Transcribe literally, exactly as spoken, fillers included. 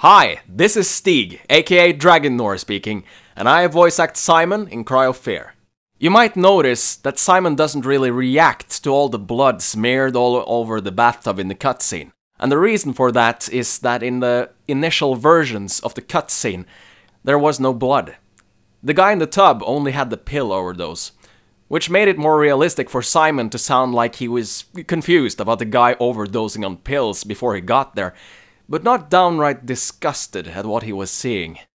Hi, this is Stig, aka Dragonnor speaking, and I voice act Simon in Cry of Fear. You might notice that Simon doesn't really react to all the blood smeared all over the bathtub in the cutscene. And the reason for that is that in the initial versions of the cutscene, there was no blood. The guy in the tub only had the pill overdose, which made it more realistic for Simon to sound like he was confused about the guy overdosing on pills before he got there, but not downright disgusted at what he was seeing.